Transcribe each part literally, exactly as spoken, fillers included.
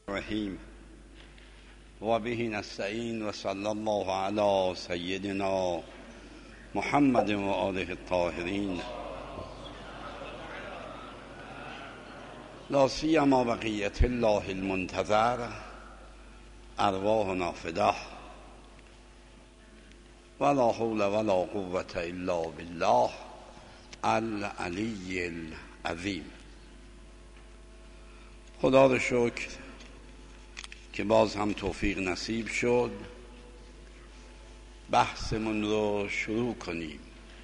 الرحیم و به نستعین و صلی الله علی سیدنا محمد و آله الطاهرین لا سیما بقیت الله المنتظر ارواحنا فداه ولا حول ولا قوة الا بالله العلی العظیم. خدا رو شکر که باز هم توفیق نصیب شد بحثمون رو شروع کنیم.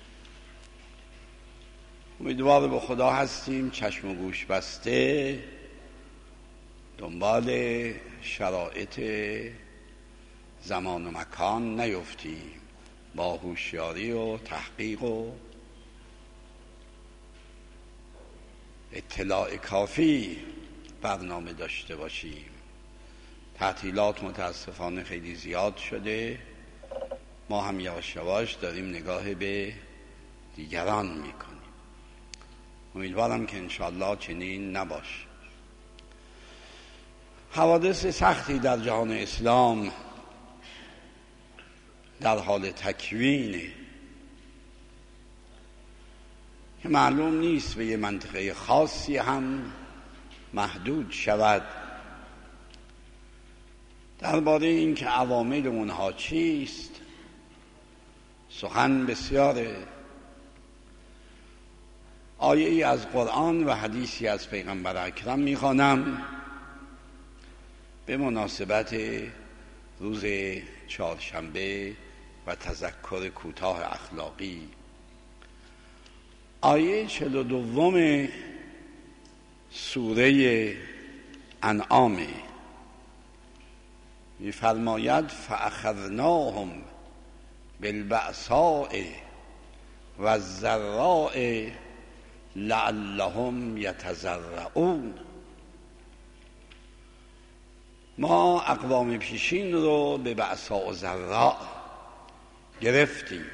امیدوار به خدا هستیم چشم و گوش بسته دنبال شرایط زمان و مکان نیفتیم، با هوشیاری و تحقیق و اطلاع کافی برنامه داشته باشیم. تعطیلات متاسفانه خیلی زیاد شده، ما هم یواش یواش داریم نگاه به دیگران میکنیم. امیدوارم که انشاءالله چنین نباشه. حوادث سختی در جهان اسلام در حال تکوینه که معلوم نیست به یه منطقه خاصی هم محدود شود. درباره این که عوامل اونها چیست سخن بسیاره. آیه ای از قرآن و حدیثی از پیغمبر اکرم میخوانم به مناسبت روز چهارشنبه و تذکر کوتاه اخلاقی. آیه چهل و دوم سوره انعام می‌فرماید فاخذناهم بالبأساء و الضراء لعلهم یتضرعون. ما اقوام پیشین رو به بأساء و ضراء گرفتیم،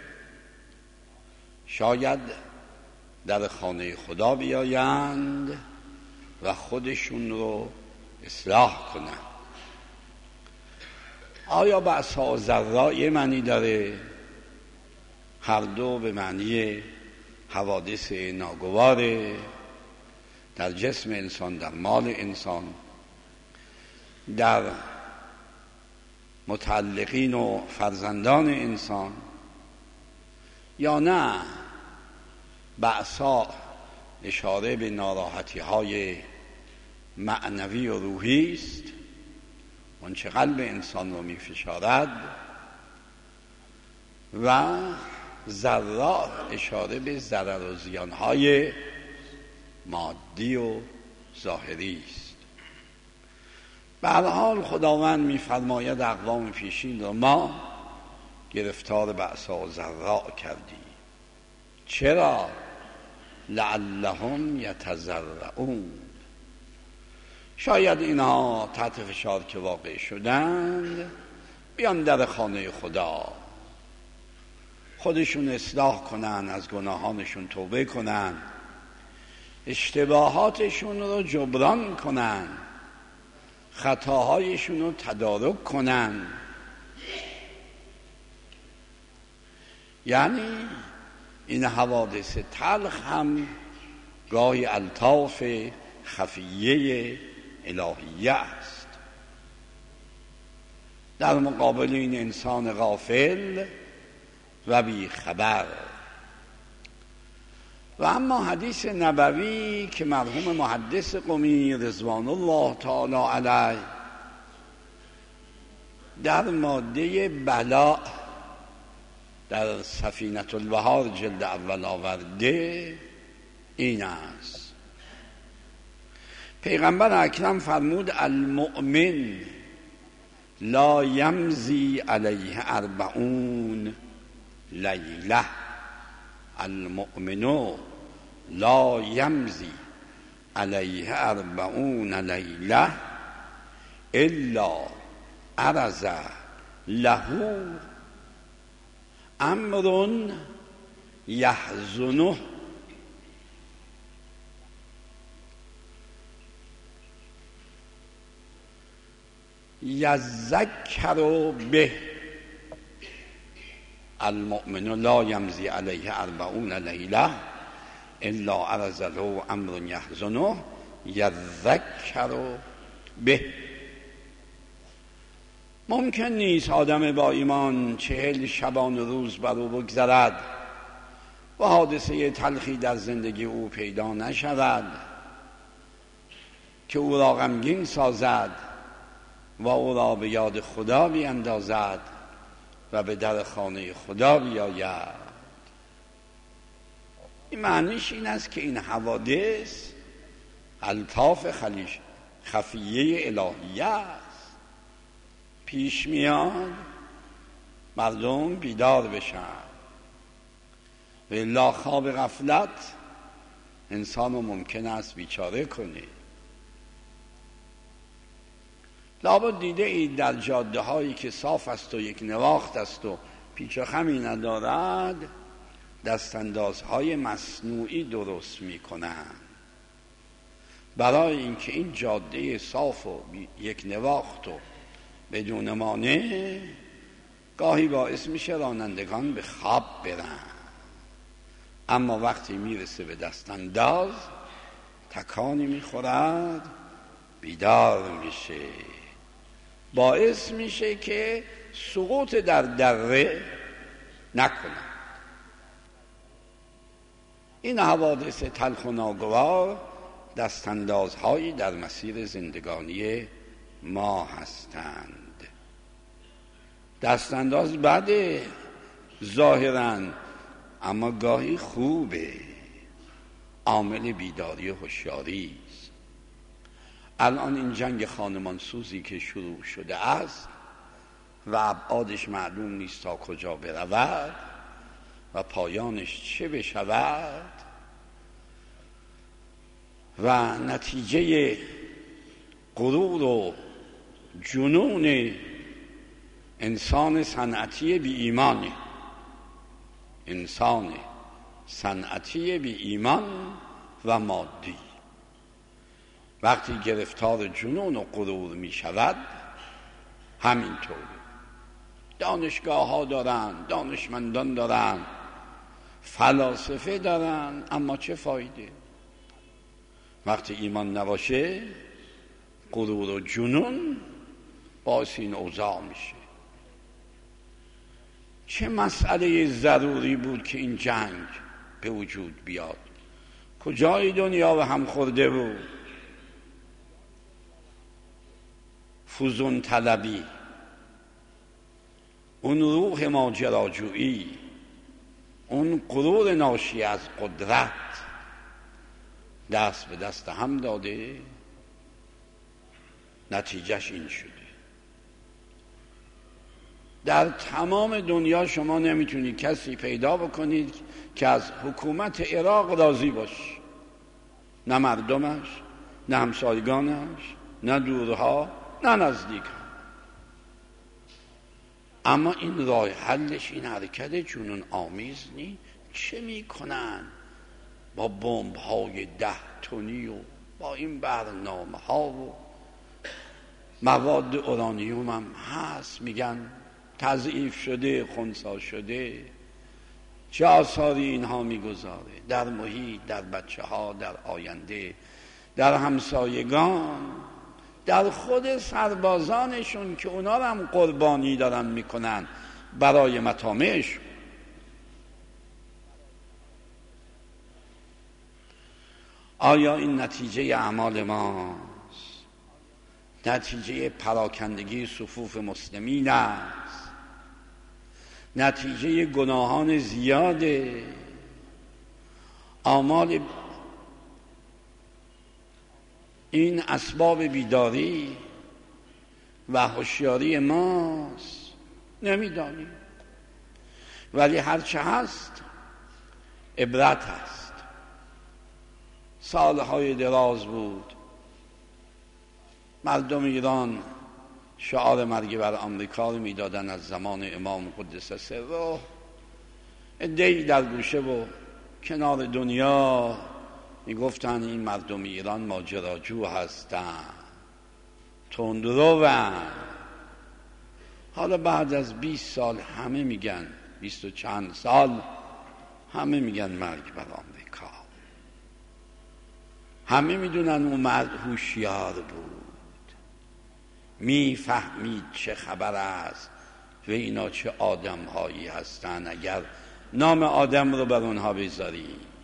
شاید در خانه خدا بیایند و خودشون رو اصلاح کنند. آیا بأساء و ضراء یه معنی داره؟ هر دو به معنی حوادث ناگواره در جسم انسان، در مال انسان، در متعلقین و فرزندان انسان، یا نه بأساء اشاره به ناراحتی های معنوی و روحی است، اون چه قلب انسان رو می فشارد، و ضراء اشاره به ضرر و زیان های مادی و ظاهری است. به هر حال خداوند می فرماید اقوام پیشین رو ما گرفتار بأساء و ضراء کردیم. چرا؟ لعلهم یتضرعون. شاید اینها تحت فشار که واقع شدند بیان در خانه خدا، خودشون اصلاح کنن، از گناهانشون توبه کنن، اشتباهاتشون رو جبران کنن، خطاهایشون رو تدارک کنن. یعنی این حوادث تلخ هم گاهی الطاف خفیه الهیه است در مقابل این انسان غافل و بی خبر. و اما حدیث نبوی که مرحوم محدث قمی رضوان الله تعالی علیه در ماده بلاء در سفینة البحار جلد اول آورده این است: پیغمبر اکرم فرمود المؤمن لا یمضی علیه اربعون لیله. المؤمن لا یمضی علیه اربعون لیله الا عرض له امر یحزنه. یذکر به المؤمن لا یمضی علیه اربعون لیله الا عرض له امر یحزنه یذکر به. ممکن نیست آدم با ایمان چهل شبان روز بر او بگذرد و حادثه تلخی در زندگی او پیدا نشود که او را غمگین سازد و او را به یاد خدا بیندازد و به در خانه خدا بیاید. این معنیش این است که این حوادث الطاف خلیش خفیه الهیه است، پیش میاد مردم بیدار بشن و الا خواب غفلت انسان رو ممکن است بیچاره کنه. لابد دیده اید در جاده هایی که صاف است و یک نواخت است و پیچ و خمی ندارد دستاندازهای مصنوعی درست میکنند برای اینکه این جاده صاف و یک نواخت و بدون مانع گاهی باعث میشه رانندگان به خواب برن، اما وقتی میرسه به دستانداز تکانی میخورد بیدار میشه، باعث میشه که سقوط در دره نکنه. این حوادث تلخ و ناگوار دستاندازهایی در مسیر زندگانی ما هستند. دستانداز بده ظاهراً، اما گاهی خوبه، عامل بیداری و هوشیاری است. الان این جنگ خانمانسوزی که شروع شده است و ابعادش معلوم نیست تا کجا برود و پایانش چه بشود و نتیجه غرور و جنون انسان صنعتی بی ایمانه، انسان صنعتی بی ایمان و مادی وقتی گرفتار جنون و غرور می شود همینطوره. دانشگاه ها دارن، دانشمندان دارن، فلاسفه دارن، اما چه فایده؟ وقتی ایمان نباشه غرور و جنون باعث این اوضاع میشه. چه مسئله ضروری بود که این جنگ به وجود بیاد؟ کجای دنیا به هم خورده بود؟ فوزون طلبی، اون روح ماجراجویی، اون غرور ناشی از قدرت دست به دست هم داده، نتیجهش این شده. در تمام دنیا شما نمیتونید کسی پیدا بکنید که از حکومت عراق راضی باشه، نه مردمش، نه همسایگانش، نه دورها، نه نزدیک. اما این راه حلش این حرکت جنون آمیز نی. چه میکنن با بمب های ده تنی و با این برنامه ها و مواد اورانیوم هم هست، میگن تضعیف شده، خنثی شده. چه آثاری اینها میگذاره در محیط، در بچه ها، در آینده، در همسایگان، در خود سربازانشون که اونا رو هم قربانی دارن میکنن برای مطامعشون. آیا این نتیجه اعمال ماست؟ نتیجه پراکندگی صفوف مسلمین است؟ نتیجه گناهان زیاده؟ اعمال این اسباب بیداری و هوشیاری ماست؟ نمیدانیم، ولی هرچه هست عبرت هست. سالهای دراز بود مردم ایران شعار مرگ بر آمریکا رو میدادن از زمان امام قدس سره. عده‌ای در گوشه و کنار دنیا میگفتن این مردم ایران ماجراجو هستن، تندروند، حالا بعد از بیست سال همه میگن، بیست و چند سال همه میگن مرگ بر آمریکا. همه میدونن اون مرد هوشیار بود، میفهمید چه خبر است و اینا چه آدم هایی هستن اگر نام آدم رو بر اونها بذاری.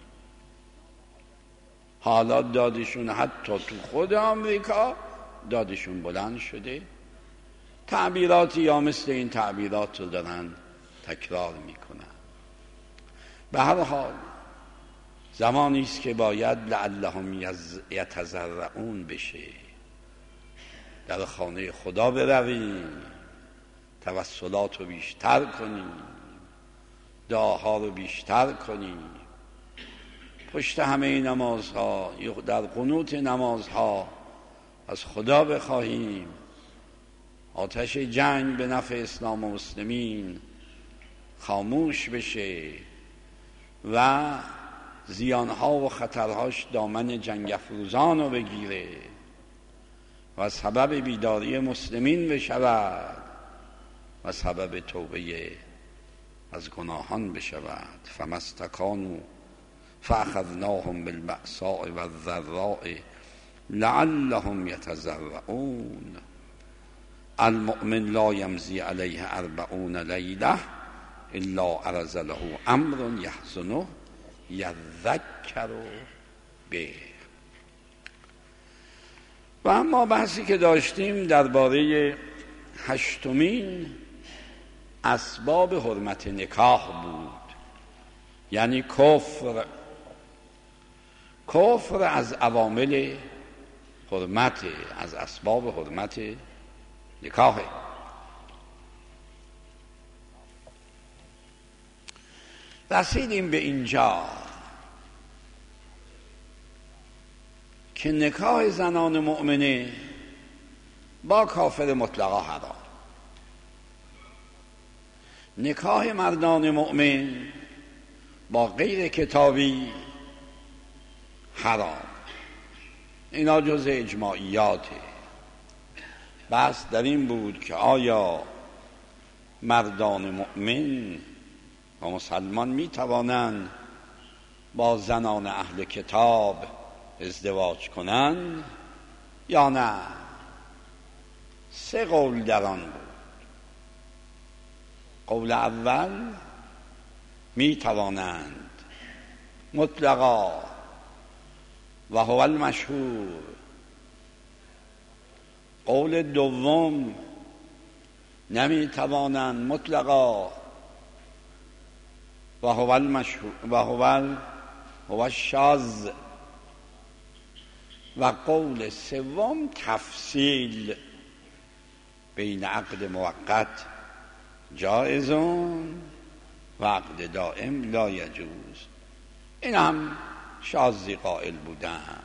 حالا دادشون حتی تو خود آمریکا دادشون بلند شده، تعبیراتی یا مثل این تعبیرات رو دارن تکرار میکنن. به هر حال زمانی است که باید لعلهم یتضرعون بشه، در خانه خدا برویم، توسلات رو بیشتر کنیم، دعاها رو بیشتر کنیم، پشت همه نمازها در قنوت نمازها از خدا بخواهیم آتش جنگ به نفع اسلام و مسلمین خاموش بشه و زیانها و خطرهاش دامن جنگ افروزان رو بگیره و سبب بیداری مسلمین بشود و سبب توبه از گناهان بشود. فما استکانوا فاخذناهم بالبأساء والضراء لعلهم یتضرعون. المؤمن لا یمضی علیه اربعون لیله الا عرض له امر یحزنه یذکر به. و اما بحثی که داشتیم درباره هشتمین اسباب حرمت نکاح بود، یعنی کفر. کفر از عوامل حرمت، از اسباب حرمت نکاح. رسیدیم به اینجا که نکاح زنان مؤمنه با کافر مطلقا حرام، نکاح مردان مؤمن با غیر کتابی حرام. اینا جز اجماعیاته. بس در این بود که آیا مردان مؤمن و مسلمان می توانند با زنان اهل کتاب ازدواج کنند یا نه؟ سه قول در آن بود. قول اول می توانند مطلقا و هو المشهور. قول دوم نمی توانند مطلقا و هو المشهور و هو هو الشاذ. و قول سوم تفصیل بین عقد موقت جایزون و عقد دائم لا یجوز. این هم شاذی قائل بودن.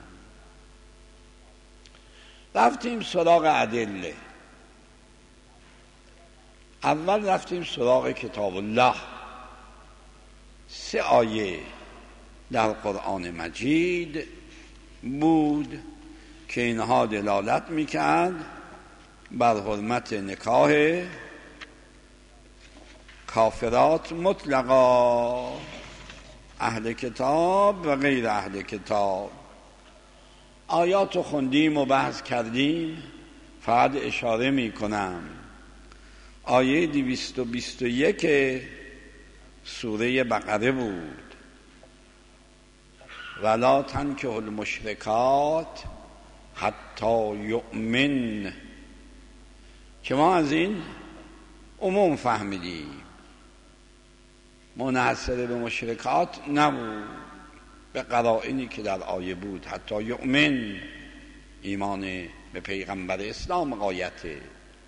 رفتیم سراغ ادله. اول رفتیم سراغ کتاب الله. سه آیه در قرآن مجید بود که اینها دلالت میکرد بر حرمت نکاح کافرات مطلقا، اهل کتاب و غیر اهل کتاب. آیاتو خوندیم و بحث کردیم، فقط اشاره میکنم. آیه دویست و بیست و یک سوره بقره بود، ولا تنکحوا المشرکات حتی یؤمن، که ما از این عموم فهمیدیم، منحصر به مشرکات نبود، به قرائنی که در آیه بود. حتی یؤمن، ایمان به پیغمبر اسلام غایته.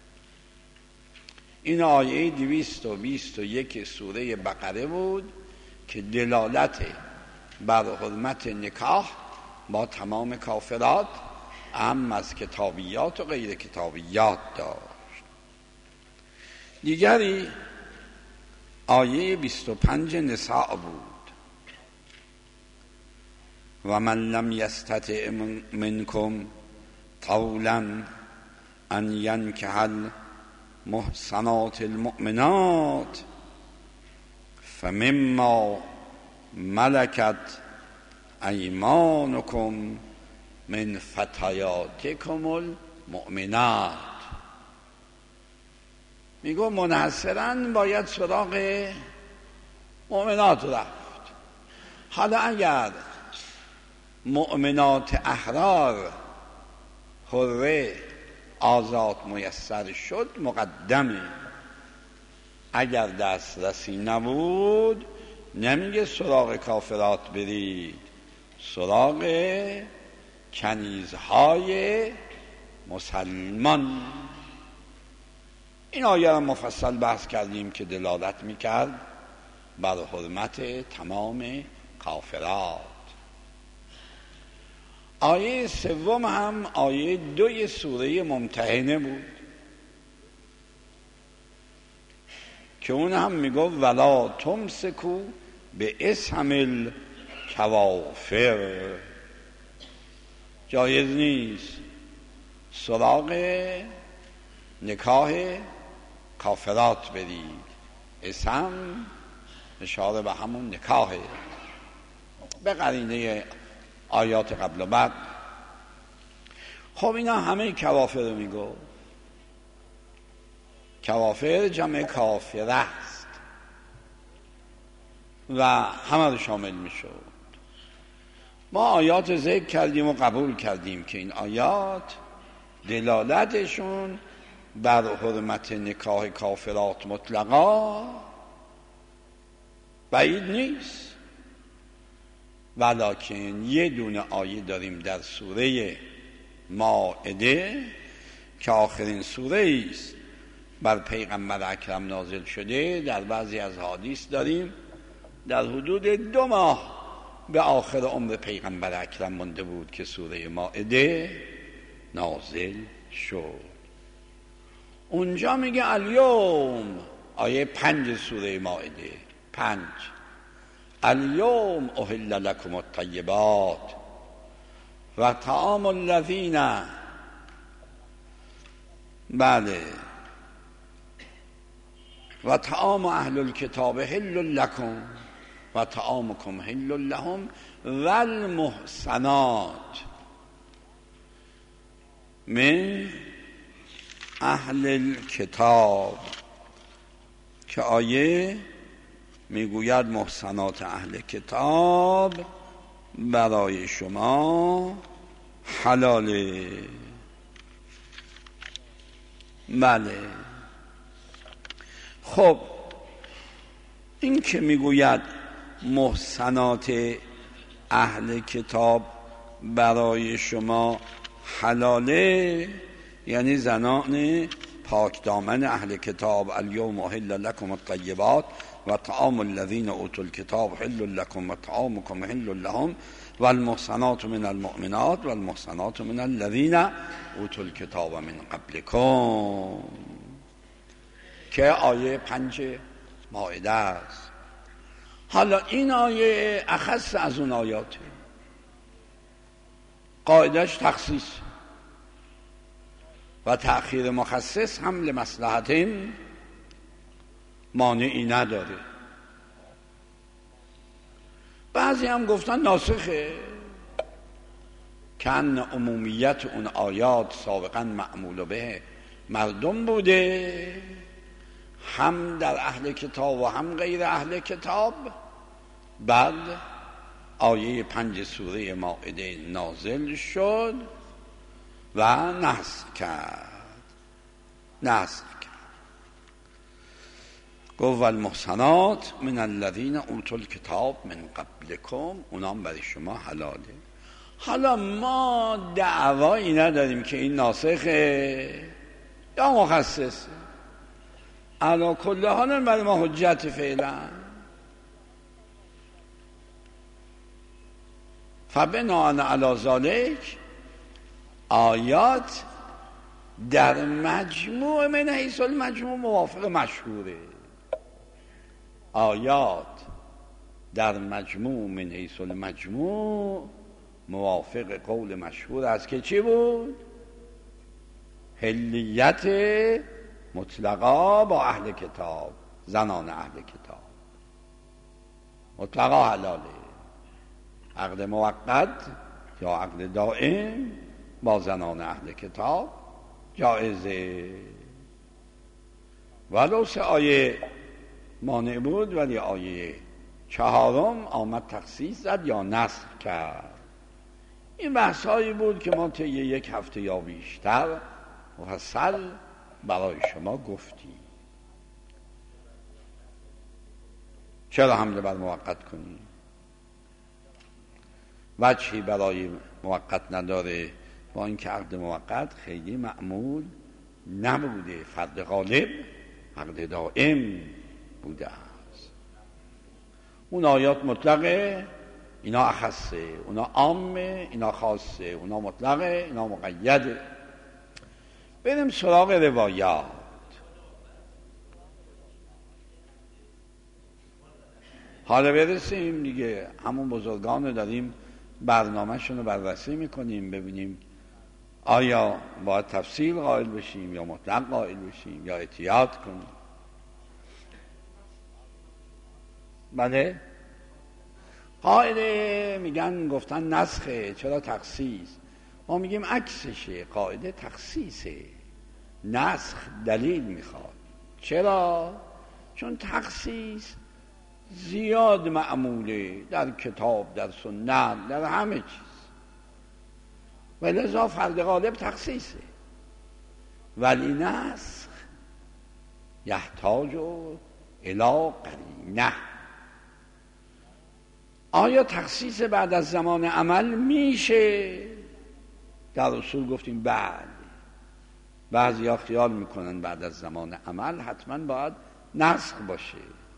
این آیه دویست و بیست و یک سوره بقره بود که دلالت بر حرمت نکاح با تمام کافرات، اهم از کتابیات و غیر کتابیات داشت. دیگری آیه بیست و پنج نساء بود. و من لم یستطع منکم طولا ان ینکح محصنات المؤمنات فمما ملکت ایمانکم من فتیاتکم المؤمنات. میگو منحصرا باید سراغ مؤمنات رفت. حالا اگر مؤمنات احرار حره آزاد میسر شد مقدمه، اگر دسترسی نبود نمیگه سراغ کافرات برید، سراغ کنیزهای مسلمان. این آیه را مفصل بحث کردیم که دلالت میکرد بر حرمت تمام کافرات. آیه سوم هم آیه دوی سوره ممتحنه بود که اون هم میگو ولا تمسکو به اسم الکوافر، جایز نیست سراغ نکاح کافرات برید. اسم اشاره به همون نکاحه به قرینه آیات قبل و بعد. خب اینا همه کوافر رو میگو. کوافر جمع کافره است و همه رو شامل میشد. ما آیات ذکر کردیم و قبول کردیم که این آیات دلالتشون بر حرمت نکاح کافرات مطلقا بعید نیست، ولکن یه دونه آیه داریم در سوره مائده که آخرین سوره است بر پیغمبر اکرم نازل شده. در بعضی از حدیث داریم در حدود دو ماه به آخر عمر پیغمبر اکرم مانده بود که سوره مائده نازل شد. اونجا میگه الیوم، آیه پنج سوره مائده پنج، الیوم احل لکم الطیبات و طعام الذین، بله، و طعام اهل الکتاب حل لکم و طعامکم حل لهم و المحصنات من اهل الکتاب، که آیه میگوید محصنات اهل کتاب برای شما حلاله. بله، خب این که میگوید محصنات اهل کتاب برای شما حلاله یعنی زنان پاک دامن اهل کتاب. الیوم احل لکم الطیبات و طعام الذین اوتوا الکتاب حل لکم و طعامکم حل لهم و المحصنات من المؤمنات و المحصنات من الذین اوتوا الکتاب من قبلکم، که آیه پنج مائده است. حالا این آیه اخص از اون آیاته، قاعدش تخصیص و تأخیر مخصص هم لمصلحت مانعی نداره. بعضی هم گفتن ناسخه، کن عمومیت اون آیات سابقا معمول به مردم بوده، هم در اهل کتاب و هم غیر اهل کتاب. بعد آیه پنج سوره مائده نازل شد و نسخ کرد نسخ کرد گفت المحصنات من الذین اوتوا الکتاب من قبلکم، اونام برای شما حلاله. حالا ما دعوایی نداریم که این ناسخه یا مخصصه، علی کل حال برای ما حجت فعلا. فبناء علی ذلک آیات در مجموع من حیث المجموع موافق مشهوره. آیات در مجموع من حیث المجموع موافق قول مشهور است که چی بود؟ حلیت مطلقا با اهل کتاب، زنان اهل کتاب مطلقا حلاله. عقد موقت یا عقد دائم با زنان اهل کتاب جایزه. ولو سه آیه مانع بود، ولی آیه چهارم آمد تخصیص زد یا نسخ کرد. این بحثایی بود که ما طی یک هفته یا بیشتر مفصل برای شما گفتیم. چرا حمله بر موقت کنی؟ وجهی برای موقت نداره، با اینکه عقد موقت خیلی معمول نبوده، فرد غالب عقد دائم بوده است. اون آیات مطلقه، اینا اخصه، اونا عامه، اینا خاصه، اونا مطلقه، اینا مقیده. بریم سراغ روایات. حالا برسیم دیگه، همون بزرگان رو داریم برنامه شون بررسی میکنیم، ببینیم آیا باید تفصیل قائل بشیم یا مطلق قائل بشیم یا احتیاط کنیم. بله قاعده میگن گفتن نسخه، چرا تخصیص؟ ما میگیم عکسشه، قاعده تخصیصه، نسخ دلیل میخواد. چرا؟ چون تخصیص زیاد معموله در کتاب، در سنت، در همه چیز، و لذا فرد غالب تخصیصه. ولی نسخ یحتاج الی قرینه. آیا تخصیص بعد از زمان عمل میشه؟ در اصول گفتیم بله. بعضی ها خیال میکنن بعد از زمان عمل حتما باید نسخ باشه،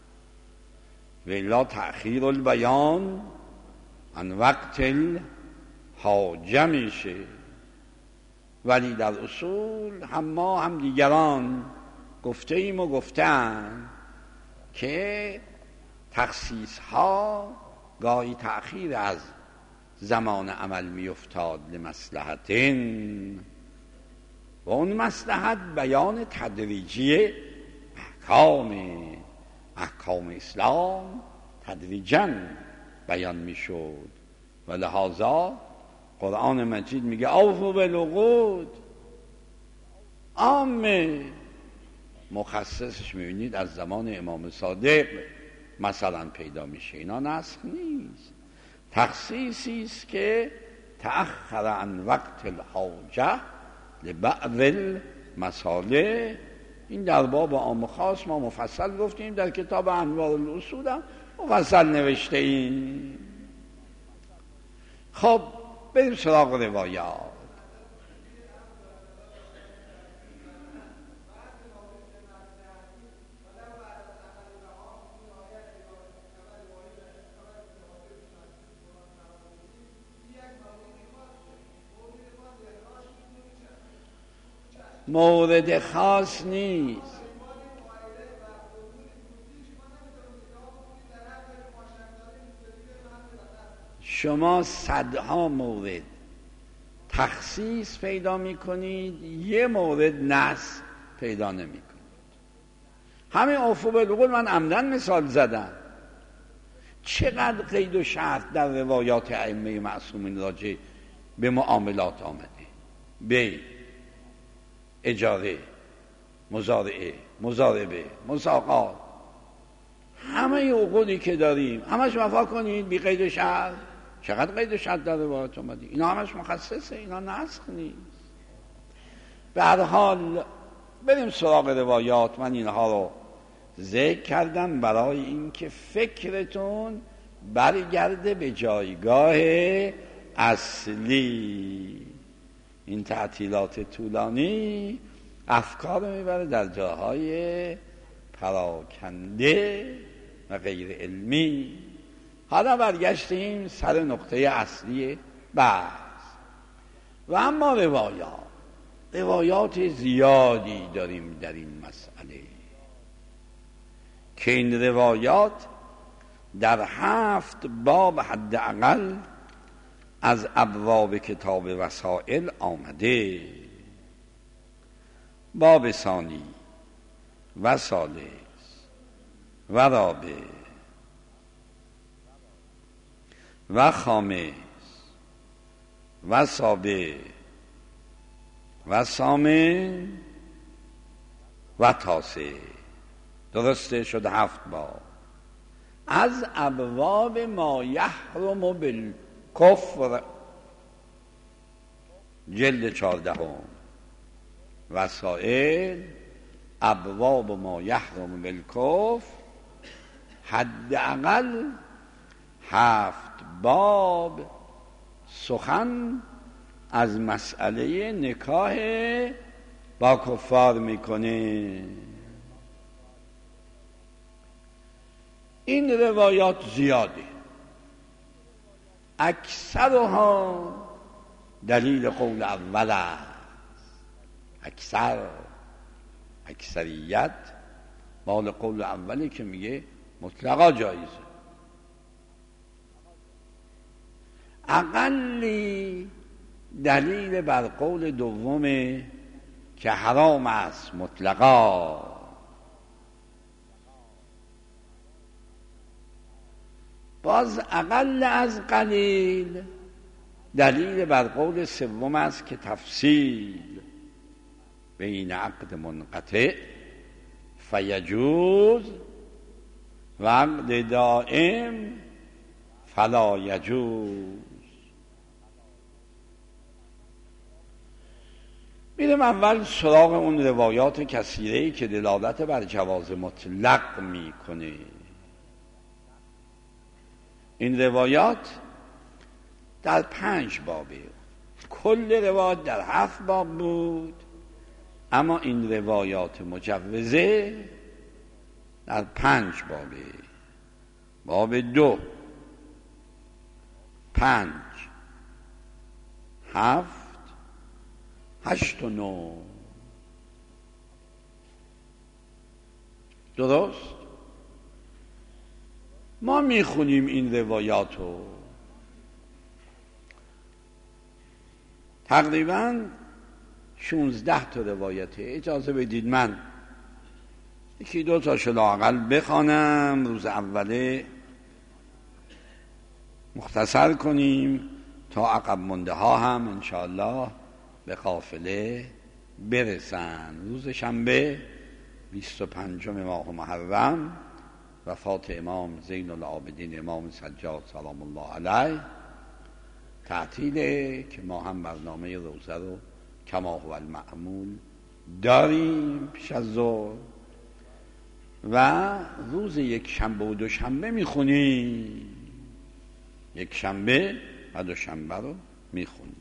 ولا تأخیر البیان عن وقت الحاجه میشه. ولی در اصول هم ما هم دیگران گفته ایم و گفتن که تخصیص ها گاهی تأخیر از زمان عمل می افتاد لمصلحتین، و اون مصلحت بیان تدریجی احکام احکام اسلام تدریجاً بیان می شد. و لحاظا قرآن مجید میگه اوفوا بالعقود. عامه مخصصش میبینید از زمان امام صادق مثلا پیدا میشه. اینا نسخ نیست، تخصیصی است که تأخر عن وقت الحاجه لبعض المصالح. این در باب عام خاص ما مفصل گفتیم، در کتاب انواع الاصول هم مفصل نوشته ایم. خب بریم سراغ روایات. مورد خاص نیست. شما صدها مورد تخصیص پیدا میکنید، یه مورد نص پیدا نمیکنید. همین اوفوا بالعقود من عمدن مثال زدم. چقدر قید و شرط در روایات ائمه معصومین راجع به معاملات آمده: بی، اجاره، مزارعه، مزاربه، مساقات. همه عقودی که داریم همش وفا کنید بی قید و شرط. چقدر قید و شرط در روایات اومده؟ اینا همش مخصصه، اینا نسخ نیست. به هر حال بریم سراغ روایات. من اینها رو ذکر کردم برای اینکه فکرتون برگرده به جایگاه اصلی. این تعطیلات طولانی افکار میبره در جاهای پراکنده و غیر علمی. حالا برگشتیم سر نقطه اصلی بحث. و اما روایات روایات زیادی داریم در این مسئله که این روایات در هفت باب حداقل از ابواب کتاب وسائل آمده. باب ثانی و ثالث و رابع و خامس و سابع و ثامن و تاسع. درسته؟ شد هفت باب. از ابواب ما یحرم بالکفر، جلد چهاردهم. وسائل ابواب ما یحرم بالکفر، حداقل هفت باب سخن از مسئله نکاح با کفار میکنه. این روایات زیاده، اکثرها دلیل قول اول است. اکثر اکثریت مال قول اولی که میگه مطلقا جایزه. اقلی دلیل بر قول دومه که حرام است مطلقا. باز اقل از قلیل دلیل بر قول سوم است که تفصیل بین عقد منقطع فیجوز و عقد دائم فلا یجوز. میرم اول سراغ اون روایات کثیره‌ای که دلالت بر جواز مطلق میکنه. این روایات در پنج بابه، کل روایات در هفت باب بود، اما این روایات مجوزه در پنج بابه. باب دو، پنج، هفت، هشت و نو. درست؟ ما میخونیم این روایات رو تقریباً شونزده تا روایته. اجازه بدید من یکی دو تاشو لااقل بخوانم، روز اوله مختصر کنیم تا عقب مونده ها هم انشاءالله به قافله برسن. روز شنبه بیست و پنجم ماه محرم وفات امام زین العابدین امام سجاد سلام الله علیه تعطیله که ما هم برنامه روزه رو کما هو المعمول داریم پیش از ظهر و روز یک شنبه و دو شنبه میخونیم. یک شنبه و دو شنبه رو میخونیم.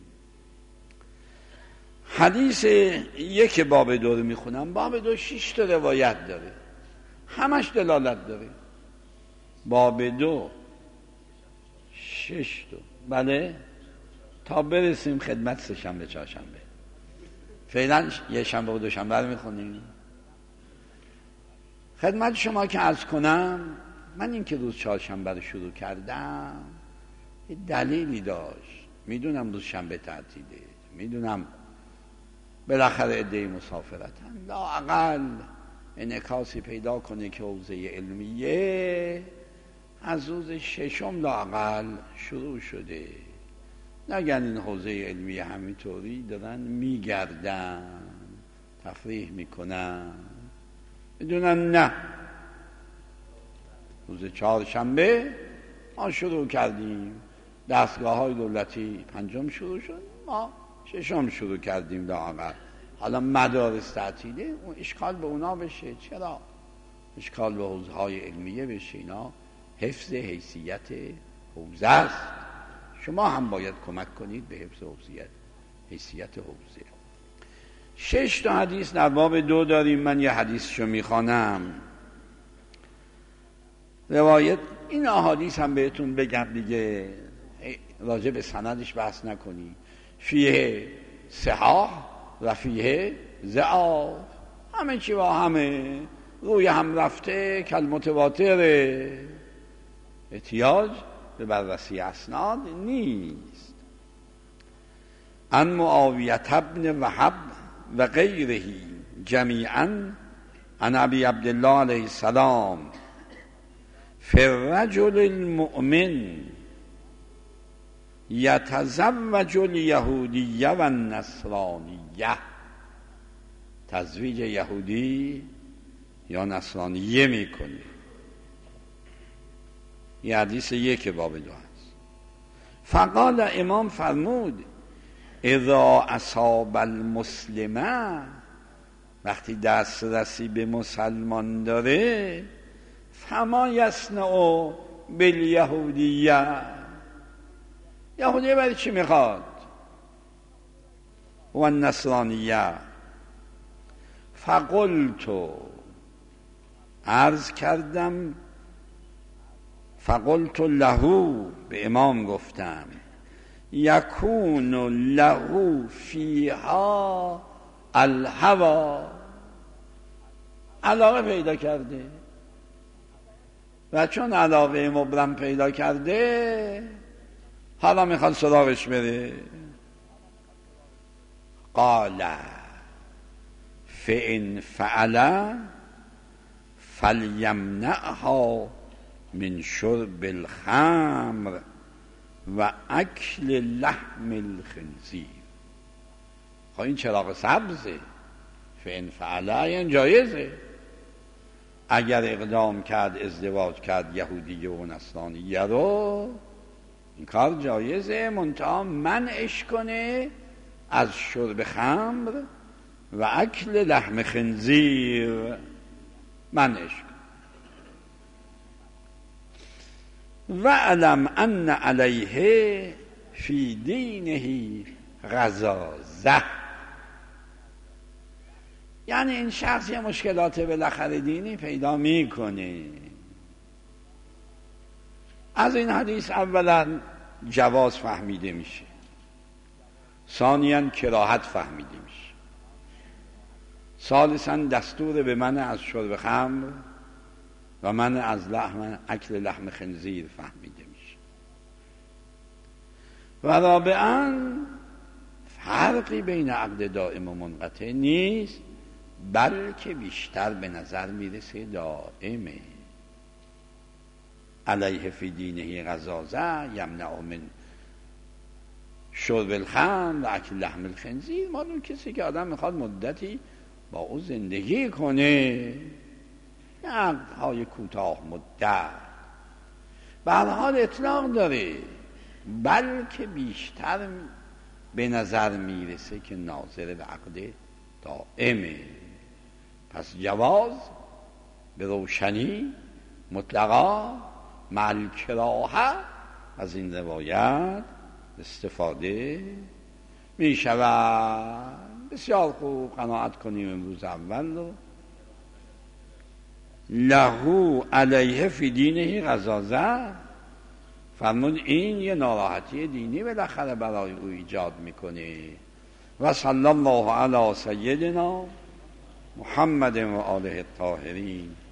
حدیث یک باب دو رو میخونم. باب دو شش تا روایت داره، همش دلالت داره. باب دو شش تا، بله، تا برسیم خدمت سه شنبه چهار شنبه. فعلا یه شنبه و دو شنبه رو میخونیم. خدمت شما که عرض کنم، من این که روز چهار شنبه رو شروع کردم یه دلیلی داشت. میدونم روز شنبه تعطیله، میدونم بالاخره عده مسافرتن، لااقل انعکاسی پیدا کنه که حوزه علمیه از روز ششم لااقل شروع شده. نگن این حوزه علمیه همینطوری دارن میگردن تفریح میکنن. بدونن نه، روز چهارشنبه ما شروع کردیم، دستگاه های دولتی پنجم شروع شد، ما ششم شروع کردیم لااقل. حالا مدارس تعطیله، اون اشکال به اونا بشه. چرا؟ اشکال به حوزه های علمیه بشه. اینا حفظ حیثیت حوزه است. شما هم باید کمک کنید به حفظ حیثیت حیثیت حوزه. شش تا حدیث در باب دو داریم. من یه حدیثشو میخوانم. روایت این احادیث هم بهتون بگم دیگه، راجع به سندش بحث نکنی. فیه صحاح و فیه ضعاف، همه چی با همه روی هم رفته کل متواتره، احتیاج به بررسی اسناد نیست. ان معاویه ابن وهب و غیره جمیعا عن ابی عبدالله علیه السلام فی الرجل المؤمن یتزوج الیهودیه و النصرانیه، تزویج یهودی یا نصرانیه میکنه. یه حدیث یک باب دو هست. فقال امام فرمود اذا اصاب المسلمه، وقتی دسترسی به مسلمان داره، فما یصنع بالیهودیه، یهودیه برای چی میخواد؟ و النصرانیه. فقلت، عرض کردم، فقلت له، به امام گفتم، یکون له فیها الهوا، علاقه پیدا کرده و چون علاقه مبرم پیدا کرده حالا میخواد سراغش بره. قال فإن فعل فلیمنعها من شرب الخمر و اکل لحم الخنزیر. خب این چراغ سبزه، فإن فعل یعنی جایزه. اگر اقدام کرد، ازدواج کرد یهودی و نصرانیه رو، این کار جایزه، منتها منعش کنه از شرب خمر و اکل لحم خنزیر، منعش کنه. و علم ان علیه فی دینه غضاضه، یعنی این شخص یه مشکلات بالاخره دینی پیدا میکنه. از این حدیث اولا جواز فهمیده میشه، ثانیاً کراهت فهمیده میشه، ثالثاً دستور به من از شرب خمر و من از لحم اکل لحم خنزیر فهمیده میشه. و رابعاً فرقی بین عقد دائم و منقطع نیست، بلکه بیشتر به نظر میرسه دائمه. علیه فی دینه غضاضه یمنع من شرب الخمر و اکل لحم الخنزیر، معلوم کسی که آدم میخواد مدتی با او زندگی کنه، عقدهای کوتاه مدت، به هر حال اطلاق داره، بلکه بیشتر به نظر میرسه که ناظر به عقد دائمه. پس جواز به روشنی مطلقا مع الکراهه از این روایت استفاده می شود. بسیار خوب، قناعت کنیم امروز اول رو. له علیه فی دینه غضاضه، فرمود این یه ناراحتی دینی بالاخره برای او ایجاد میکنه. و صلی الله علی سیدنا محمد و آله الطاهرین.